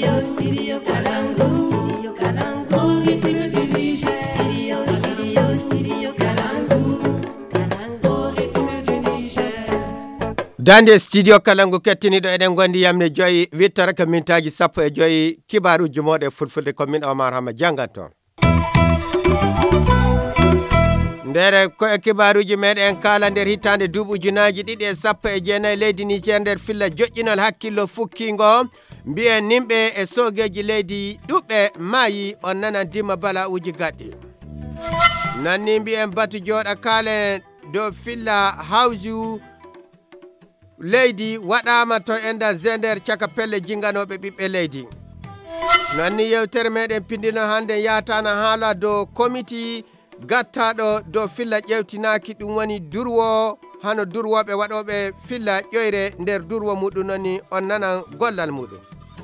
Studio Kalangu. Studio Kalangu. Studio Kalangu. Dande studio Kalangu kettiniɗo eɗen gondi yamne joyi wittara ka mintaji 15 kibaruji moɗe fulfulde commune Omar Hama janganto ndere ko e kibaruji meɗen kala nder hitande duuɓujunaji 2019 leydi Niger nder filla joƴƴinol hakkillo fukkingo mbiyen nimɓe e sogeji leydi ɗuɓɓe maayi on nanan dimma bala uji gaddi nanni mbiyen batu joɗa kalen dow filla hawju leydi waɗama to enda zender caka pelle jinganoɓe ɓiɓɓe leydi nanni yewtere meɗen pindino hande yatana haala dow committee gattaɗo dow filla ƴewtinaki ɗum woni durwo hano durwoɓe waɗoɓe filla ƴoyre nder durwo muɗum noni on nanan gollal muɗum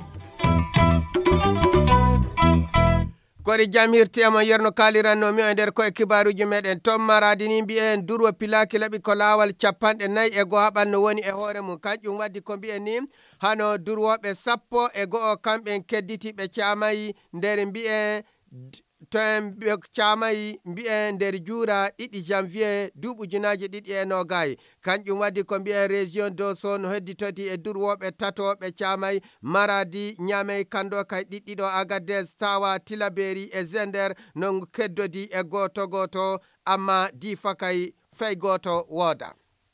kori jam hirtiyama yerno kalirannomi e nder koye kibaruji meɗen tom maradini mbiyen durwo pilaki laɓi ko lawal 4 ha ɓanno woni e hoore mum kanƴum waddi ko mbiyen ni hano durwoɓe 11 kamɓen kedditiɓe camayi nder mbiyen to en camayi mbiyen nder juura 2 janvier duuɓujunaji 2020 kanƴum waddi ko mbiyen région doso no hedditoti e durwoɓe tatoɓe camayi maradi ñamey kando kay ɗiɗɗiɗo Agadez tawa Tilaberi e Zender no keddodi e goto amma difa kay fey goto wooda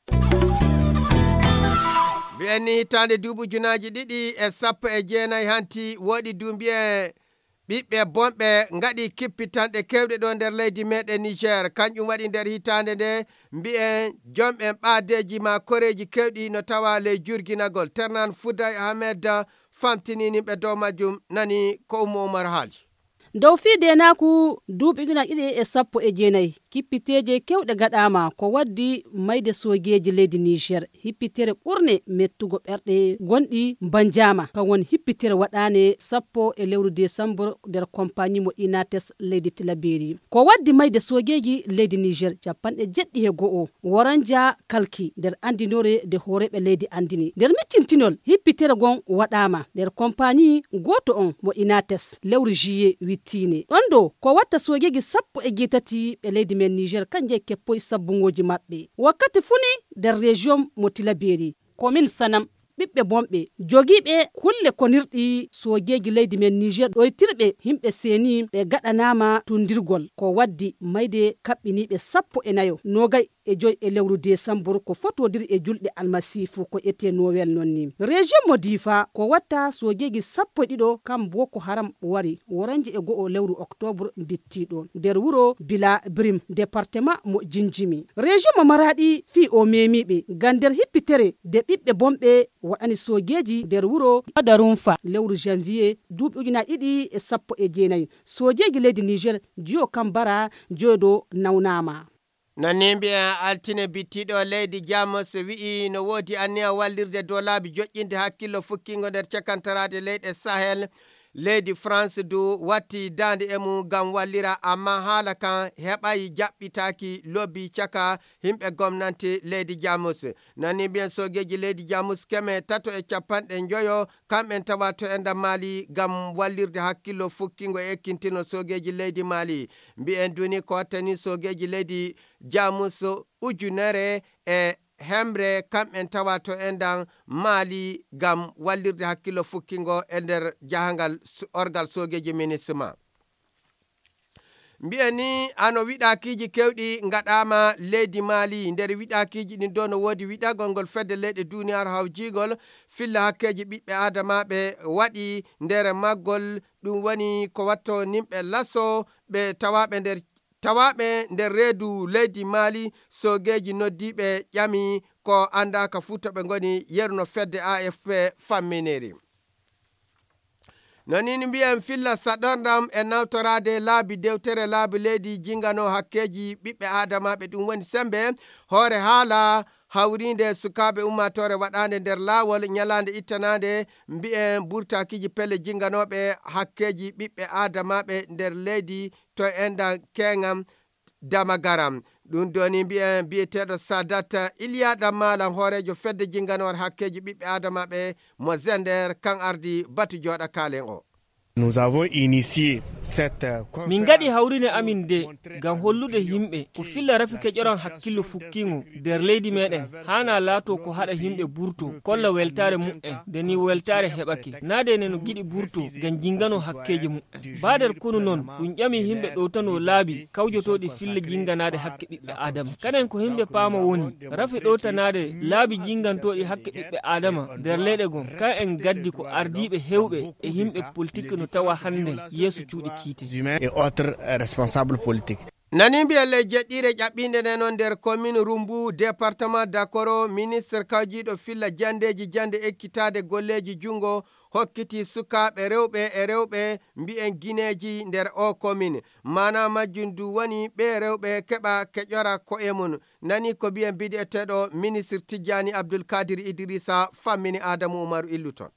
mbiyen hitande duuɓujunaji 2019 hanti woɗi du mbiyen ɓiɓɓe bonɓe ngaɗi kippitanɗe kewɗe ɗo nder leydi meɗen Niger kanƴum waɗi nder hitande nde mbi'en jomɓen ɓaadeji ma koreji kewɗi no tawa ley jurginagol Ternan Fouday Ahmed famtininiɓe dow majjum nani ko Oumou Oumar haali dow fiide naku duuɓi gina 2019 kippiteje kewɗe gaɗama ko waddi mayde sogeji leydi Niger hippitere ɓurne mettugo ɓerɗe gonɗi banjama kan won hippitere waɗane 10 lewru décembre nder compagnie mo Inates leydi Tilaberi ko waddi mayde sogeji leydi Niger 71 Woranja Kalki nder andinore de horeɓe leydi andini nder miccintinol hippitere gon waɗama nder compagnie goto on mo Inates lewru juillet 8 ɗon ɗo ko watta sogeji 17 ɓe leydi men Niger kanje keppoy sabbungoji maɓɓe wakkati funi nder région mo Tilaberi commune Sanam ɓiɓɓe bonɓe jogiiɓe kulle konirɗi sogeji leydi men Niger ɗoytirɓe himɓe seni ɓe gaɗanama tundirgol ko waddi mayde kaɓɓiniɓe 14 e lewru décembre ko fotodiri e julɗe almasifu ko ete nowel nonni région mo Difa ko watta sogeji 12 kam Boko Haram wari woranji e 1 lewru octobre bittiɗo nder wuro Bila Brim département mo Jinjimi région mo Maradi fi o memiɓe gander hippitere de ɓiɓɓe bonɓe waɗani sogeji nder wuro Adarumfa lewru janvier 2019 sogeji leydi Niger jiyo kambara jodo nawnama nonni mbiyen altine bittiɗo leydi Jamos wi'i no woodi anniya wallirde dow laabi joƴƴinde hakkillo fukkingo nder cakantarade leyɗe Sahel leydi France du watti dande e mum gam wallira amma haala kan heɓay jaɓɓitaki lobby caka himɓe gomnante leydi Jamus nani mbiyen sogeji leydi Jamus keme 350 kamɓen tawa to enda Mali gam wallirde hakkillo fukkingo e ekkintino sogeji leydi Mali mbiyen duni ko wattani sogeji leydi Jamus ujunere e hemre kamɓen tawa to endan Mali gam wallirde hakkillo fukkingo e nder jahangal orgal sogeji minisma mbiyani ano wiɗakiji kewɗi gaɗama leydi Mali nder wiɗakiji ɗin do no wodi wiɗagol ngol fedde leyɗe duniyar hawjigol filla hakkeji ɓiɓɓe adamaɓe waɗi nder maggol ɗum woni ko watto nimɓe lasso ɓe tawaɓe nder reedu leydi Mali sogeji noddiɓe ƴami ko andaka futa ɓe goni yerno fedde AFP fammineri nonini mbiyen filla saɗordam e nawtorade laabi dewtere laabi leydi jingano hakkeji ɓiɓɓe adamaɓe ɗum woni sembe hoore haala hawrinde sukaɓe ummatore waɗande nder laawol ñalande ittanande mbiyen burtakiji pelle jinganoɓe hakkeji ɓiɓɓe adamaɓe nder leydi to endan kengam Damagaram. Ɗum doni mbi'en biyeteɗo Sadata Iliya Malam horejo fedde jinganor hakkeji ɓiɓɓe adama ɓe mo Zender kan ardi batu joɗa kalen o. Nous avons initié cette min gaɗi hawrine amin de ngam hollude yimɓe ko filla rafi keƴoran hakkillo fukkingo nder leydi meɗen hana laato ko haɗa yimɓe burto kolla weltare mum'en nde ni weltare heɓake naade ne no giɗi burto ngam jingano hakkeji mum'en bader kono noon ɗum ƴami yimɓe ɗo tan o laabi kawjotoɗi filla jinganade hakke ɓiɓɓe adama kanen ko yimɓe paama woni rafi ɗo tanade laabi jingantoɗi hakke ɓiɓɓe adama nder leyɗe gon kan en gaddi ko ardiɓe hewɓe e yimɓe politique no tawa hande yeeso cuuɗi kiite et autres responsables politiques. Nani mbiyelle jeɗɗire ƴaɓɓinde nden on nder commune Rumbu département d'Akoro ministre kawjiɗo filla jandeji jande ekkitade golleji jungo hokkiti sukaɓe rewɓe mbi'en guineji nder o commune mana majjum du woni ɓe rewɓe keɓa keƴora ko'e mum nani ko mbi'en biɗeteɗo ministre Tidjani Abdoul Kadir Idrissa fammini Adamu Umaru Illuton.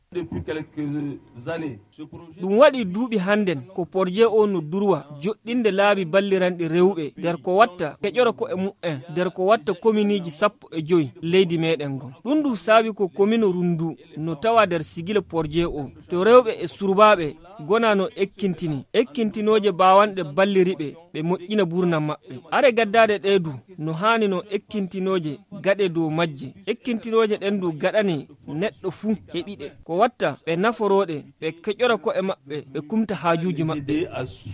ɗum waɗi duuɓi hannden ko projet o no durwa joɗɗinde laabi balliranɗe rewɓe nder ko watta keƴora ko e mum'en nder ko watta commune ji 15 leydi meɗen gon ɗum du saabi ko commune Rundu no tawa nder sigila projet o to rewɓe e surbaɓe gona no ekkintinoje bawanɗe balliriɓe ɓe moƴƴina burnam maɓɓe are gaddade ɗe du no hani no ekkintinoje gaɗe dow majje ekkintinoje ɗen du gaɗani neɗɗo fuu heɓiɗe ko watta ɓe naforoɗe ɓe keƴora ko e maɓɓe ɓe kumta haajuji maɓɓe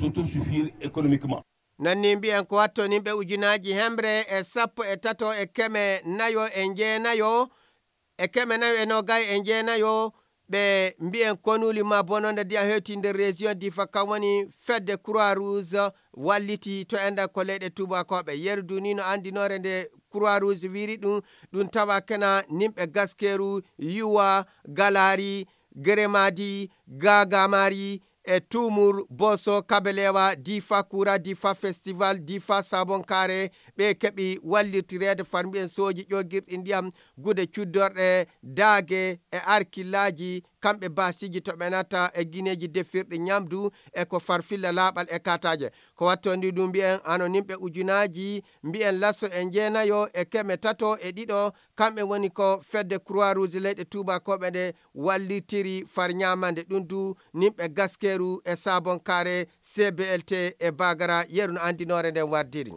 nanni mbi'en ko wattoniɓe ujunaji hemre e 13 e keme nayo e jeenayo e keme nayo e nogay e jeenayo ɓe mbi'en konuli ma bononde ndiyam hewti nder région difa kam woni fedde croix rouge walliti to enda ko leyɗe tubakoɓe yerdu ni no andinore nde croix rouge wiri ɗum tawa kena nimɓe gaskeru yuwa galari geremadi gagamari e tumur boso kabelewa difa kura difa festival difa sabon kare ɓe keɓi wallirtirede farmbi'en soji ƴogirɗi ndiyam gude cuddorɗe daage e arkillaji kamɓe basiji to ɓe nata e guineji defirɗe ñamdu e ko farfilla laaɓal e kataje ko wattondi ɗum mbi'en anonimɓe ujunaji mbi'en lasso e jeenayo e keme 3 e ɗiɗo kamɓe woni ko fedde croix rouge leyɗe tubakoɓe nde wallitiri far ñamande ɗum du nimɓe gaskeru e sabon kare CBLT e bagara yeru no andinore nden wardiri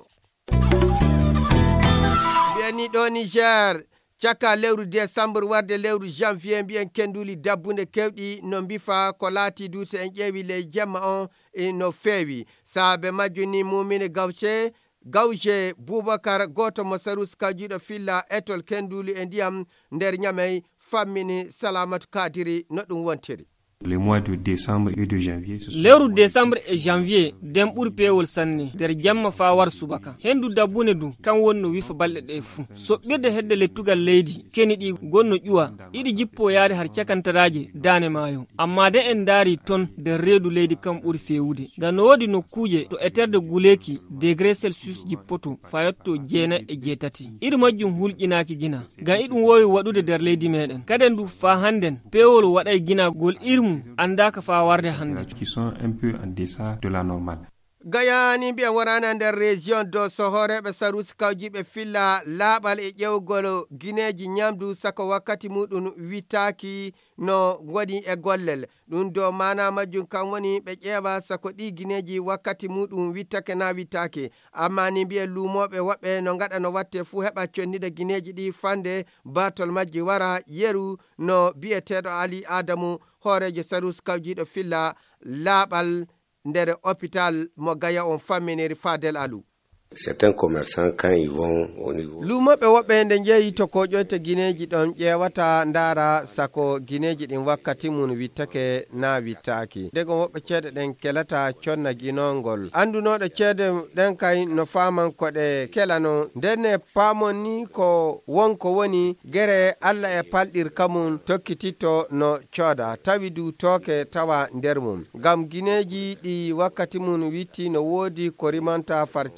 mbi'en ɗo Niger caka lewru décembre warde lewru janvier mbi'en kenduli dabbunde kewɗi no mbifa ko laati duuso en ƴeewi ley jemma on no feewi saabe majjum ni mumine gawje Boubacar goto mo sarus kawjiɗo filla étole kenduli e ndiyam nder ñamey fammini Salamatu Kadiri no ɗum wontiri. Les mois de décembre et de janvier lewru décembre e janvier den ɓuri pewol sanne nder jamma fa war subaka hendu dabbune du kan wonno wifa balɗe ɗe fuu soɓɓirde hedde lettugal leydi keni ɗi gonno ƴuwa ɗiɗi jippo yaade har cakantaraje dane maayo amma de en daari ton nder reedu leydi kam ɓuri fewude ngam no woodi nokkuje to eterde guleki degré celsius jippoto fayotto 9.3 iri majjum hulƴinaki gina ngam iɗum wowi waɗude nder leydi meɗen kaden du fa hannden pewol waɗay gina gol irmu andaka fa warde hande qui sont un peu en deçà de la normale. Gayani mbi'en warana nder région do sohoreɓe sarusi kawjiɓe filla laaɓal e ƴewgol guineji ñamdu sako wakkati muɗum wittaki no waɗi e gollel ɗum do mana majjum kam woni ɓe ƴeewa sako ɗi guineji wakkati muɗum wittake na wittake amma ni mbi'en lumoɓe woɓɓe no gaɗa no watte fuu heɓa connide guineji ɗi fande batol majji wara yeru no biyeteɗo Ali Adamu horejo sarusi kawjiɗo filla laaɓal nder hôpital mo Gaya on famminiri Fadel Alou. Certains commerçants quand ils vont au niveau lumoɓe woɓɓe nde jeeyi to ko ƴoyta guineji ɗon ƴeewata ndaara sako guineji ɗin wakkati mum wittake na wittaki ndego woɓɓe ceeɗe ɗen kelata conna guinongol andunoɗo ceede ɗen kay no faman koɗe kelano ndenne paamon ni ko wonko woni gere Allah e palɗir kamum tokkititto no cooda tawi du tooke tawa nder mum ngam guineji ɗi wakkati mum witti no woodi ko rimanta far cellal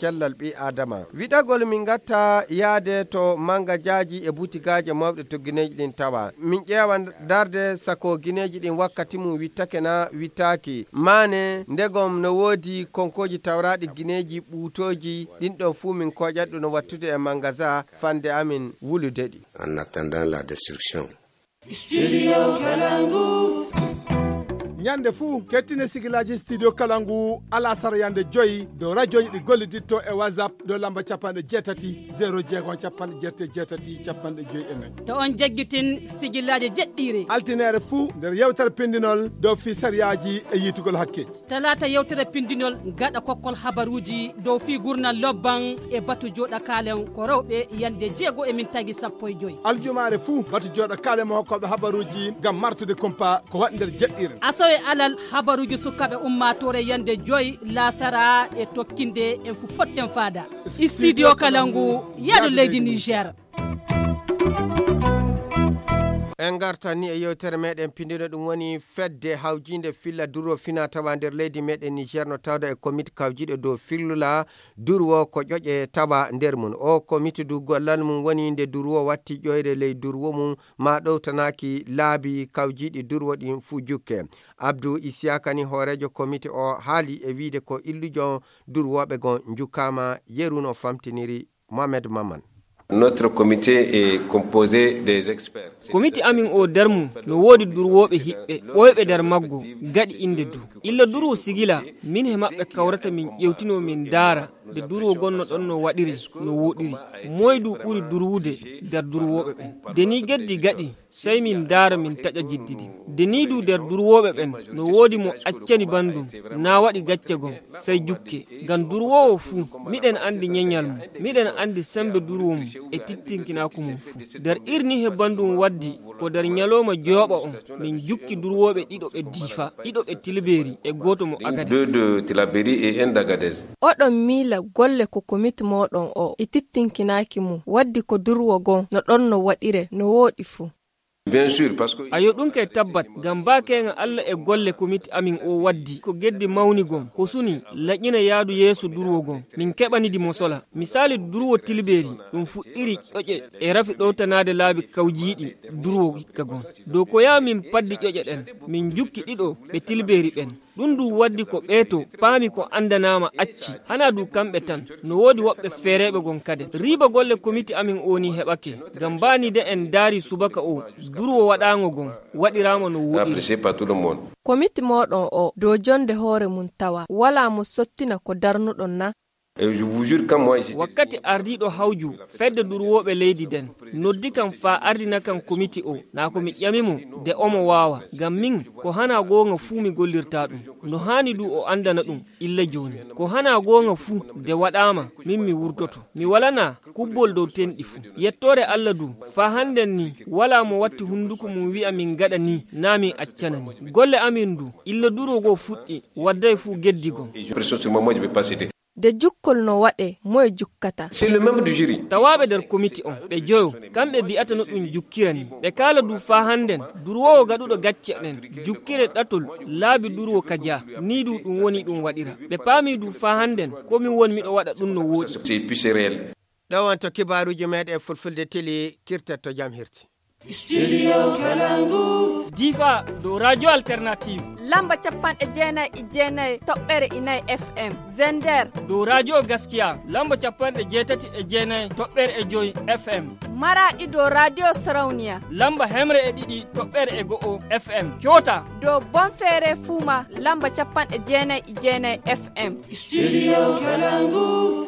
ɓi adama. Wiɗagol min gatta yaade to mangajaji e butigaje mawɗe to guineji ɗin tawa. Min ƴeewa darde sako guineji ɗin wakkati mum wittake na wittaki. Mane ndegom no woodi konkoji tawraɗi guineji ɓuutoji ɗin ɗon fuu min koƴat ɗum no wattude e magasin fande amin wuludeɗi. En attendant la destruction. Studio Kalangu. ñande fuu kettine sigilaji studio kalangu ala sara yande joyi do radioji ɗi golliditto e whatsapp do lamba capanɗe jeetati 0 capanɗe jeetati jeetati capanɗe joyi e nayyi to on jagguitin sigillaji jeɗɗiri altinere fuu nder yewtere pindinol dow fi sariyaji e yitugol hakkeji talata yewtere pindinol gaɗa kokkol habaruji dow fi gurnal lobban e batu joɗa kalen ko rewɓe yande 6 e min tagi 15 aljumare fuu batu joɗa kalen mo hokkoɓe habaruji gam martude compa ko waɗi nder jeɗɗire asawe alal habaruji sukaɓe ummatore yande 5 lasara e tokkinde en fu potten fada studio kalangu yaɗo leydi Niger. En gartani e yewtere meɗen pindino ɗum woni fedde hawjinde filla durwo fina tawa nder leydi meɗen Niger no tawda e comité kawjiɗo dow fillula durwo ko ƴoƴe tawa nder mum. O comité du gollal mum woni nde durwo watti ƴoyre ley durwo mum ma ɗowtanaki laabi kawjiɗi durwo ɗin fu jukke. Abdou Isiaka ni hoorejo comité o haali e wiide ko illujo durwoɓe gon jukkama yeru no famtiniri Mohamed Maman. Notre comité est composé des experts. Comité amin o darmu no wodi durwoɓe hiɓɓe ɓoyɓe dar maggo gaɗi inde du illa durwo sigila min he maɓɓe kawrata min ƴewtino min daara de durwo gonno ɗon no waɗiri no woɗiri moydu ɓuri durwude der durwoɓe ɓen deni geddi gaɗi sey min daara min taƴa jiddidi deni du der durwoɓe ɓen no wodi mo accani bandum na waɗi gacce gon sey jukke gam durwowo fuu miɗen andi ñeñal mum miɗen andi sembe durwo mum e tittinkinako mum fuu der irni he bandum waddi ko der ñaloma jooɓa on min jukki durwoɓe ɗiɗo ɓe diifa ɗiɗo ɓe tilberi e goto mo Agadez. Deux de Tilaberi et un d'Agadez. Oɗon miila golle ko komiti moɗon o e tittinkinaki mum waddi ko durwo gon no ɗon no waɗire no woɗi fuu. Bien sûr, parce que ayo ɗum kay tabbat gam bakenga Allah e golle komiti amin o waddi ko geddi mawni gon ko suni laƴƴina yaadu yeeso durwo gon min keɓanidi mo sola misali durwo tilberi ɗum fuɗɗiri ƴoƴe e rafi ɗowtanade laabi kawjiɗi durwo hikka gon dow ko ya min paddi ƴoƴe ɗen min jukki ɗiɗo ɓe tilberi ɓen ɗum du waddi ko ɓeeto paami ko andanama acci hana du kamɓe tan no wodi woɓɓe feereɓe gon kade riba golle komiti amin o ni heɓake gam banide en daari subaka o durwo waɗango gon waɗirama no apprécié par tout le monde. Komiti moɗon o dow jonde hoore mum tawa wala mo sottina ko darnuɗon na. Et je vous jure quand moi wakkati ardiɗo hawju fedde durwoɓe leydi den noddi kam fa ardina kan komiti o na ko mi ƴamimo de omo wawa gam min ko hana gonga fuu mi gollirta ɗum no hani du o andana ɗum illa joni ko hana gonga fuu de waɗama min mi wurtoto mi walana kubbol dow tenɗi fuu yettore Allah du fa handen ni wala mo watti hunduko mum wi'a min gaɗa ni na min accanani golle amin du illa durogo fuɗɗi wadday fuu geddigon. de jukkol no waɗe moye jukkata. C'est le membre du jury. Tawaɓe der comité on ɓe joyo kamɓe bi'ata no ɗum jukkirani ɓe kala du fa handen durwowo gaɗuɗo gacce ɗen jukkire ɗatol laabi durwo kaja ni du ɗum woni ɗum waɗira ɓe paami du fa handen komin woni miɗo waɗa ɗum no woɗi. C'est réel. ɗo wonto kibaruji meɗe fulfulde tili kirtetto jam hirti. Studio Kalangu. Diva do radio alternative. Lamba capanɗe jeenayi toɓɓere inayi FM. Zender do radio gaskiya lamba capanɗe jeetati e jeenayi toɓɓere e joyi FM. Maraɗi do radio Sarauniya lamba hemre e ɗiɗi toɓɓere e go'o FM. Kyota do Bonfere Fuma lamba capanɗe jeenayi FM. Studio Kalangu.